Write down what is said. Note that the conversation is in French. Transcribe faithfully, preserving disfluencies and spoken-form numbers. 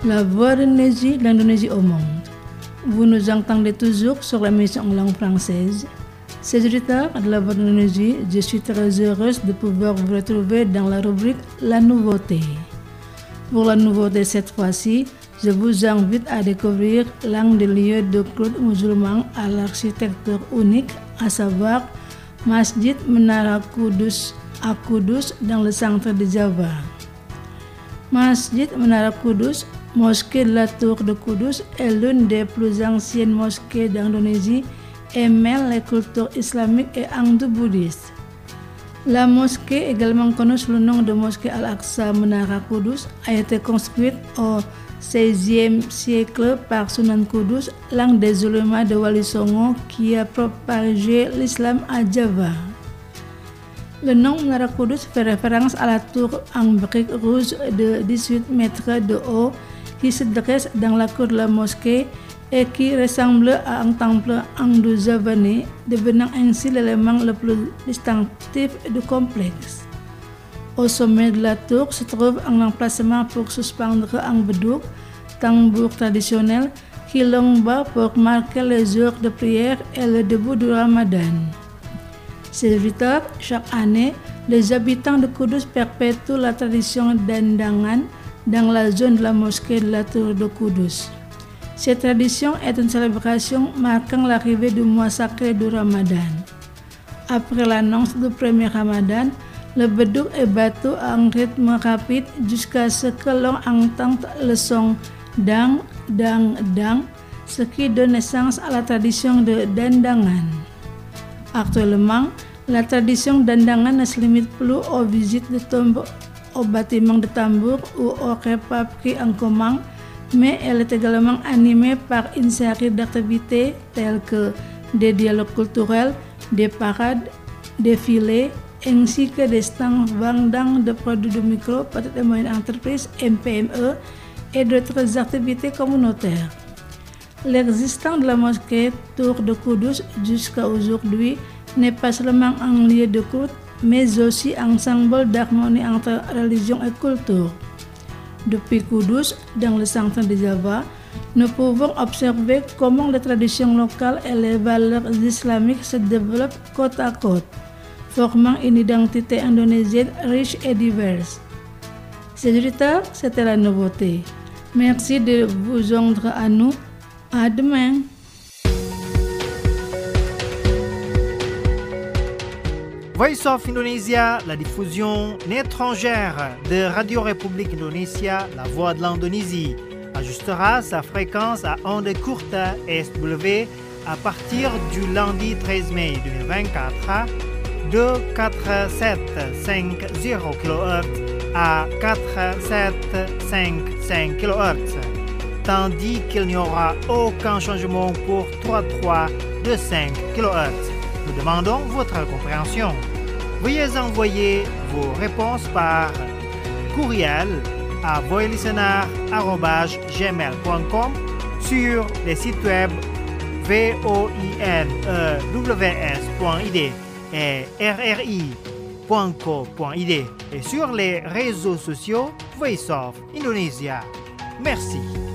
La voix d'Indonésie, l'Indonésie au monde. Vous nous entendez toujours sur la mission en langue française. Chers auditeurs de la voix d'Indonésie, je suis très heureuse de pouvoir vous retrouver dans la rubrique La Nouveauté. Pour la nouveauté cette fois-ci, je vous invite à découvrir l'un des lieux de culte musulman à l'architecture unique, à savoir Masjid Menara Kudus à Kudus dans le centre de Java. Masjid Menara Kudus, mosquée de la Tour de Kudus, est l'une des plus anciennes mosquées d'Indonésie et mêle les cultures islamiques et hindou-bouddhistes. La mosquée, également connue sous le nom de mosquée Al-Aqsa Menara Kudus, a été construite au seizième siècle par Sunan Kudus, l'un des ulémas de Wali Songo qui a propagé l'islam à Java. Le nom Menara Kudus fait référence à la tour en briques rouges de dix-huit mètres de haut qui se dresse dans la cour de la mosquée et qui ressemble à un temple hindou-javanais, devenant ainsi l'élément le plus distinctif du complexe. Au sommet de la tour se trouve un emplacement pour suspendre un bedouk, tambour traditionnel, qui l'omba pour marquer les heures de prière et le début du Ramadan. Serviteur, chaque année, les habitants de Kudus perpétuent la tradition d'endangan dans la zone de la mosquée de la tour de Kudus. Cette tradition est une célébration marquant l'arrivée du mois sacré du Ramadan. Après l'annonce du premier Ramadan, le bedouk est battu à un rythme rapide jusqu'à ce que l'on entende le son dang, dang, dang, ce qui donne naissance à la tradition de dandangan. Actuellement, la tradition dandangan ne se limite plus aux visites de tombes, aux bâtiments de tambour ou aux repas pris en commun, mais elle est également animée par une série d'activités telles que des dialogues culturels, des parades, des défilés, ainsi que des stands vendant de produits de micro, petites et moyennes entreprises, M P M E, et d'autres activités communautaires. L'existence de la mosquée Tour de Kudus jusqu'à aujourd'hui n'est pas seulement un lieu de culte, mais aussi un symbole d'harmonie entre religion et culture. Depuis Kudus, dans le centre de Java, nous pouvons observer comment les traditions locales et les valeurs islamiques se développent côte à côte, formant une identité indonésienne riche et diverse. Chers auditeurs, c'était la nouveauté. Merci de vous joindre à nous. À demain. Voice of Indonesia, la diffusion étrangère de Radio République Indonésia, la voix de l'Indonésie, ajustera sa fréquence à ondes courtes S W à partir du lundi treize mai deux mille vingt-quatre de quatre mille sept cent cinquante kilohertz à quatre mille sept cent cinquante-cinq kilohertz, tandis qu'il n'y aura aucun changement pour trois virgule trois de cinq kilohertz. Nous demandons votre compréhension. Veuillez envoyer vos réponses par courriel à voilistener arobase gmail point com sur les sites web voinewes point i d et r r i point co point i d et sur les réseaux sociaux Voice of Indonesia. Merci.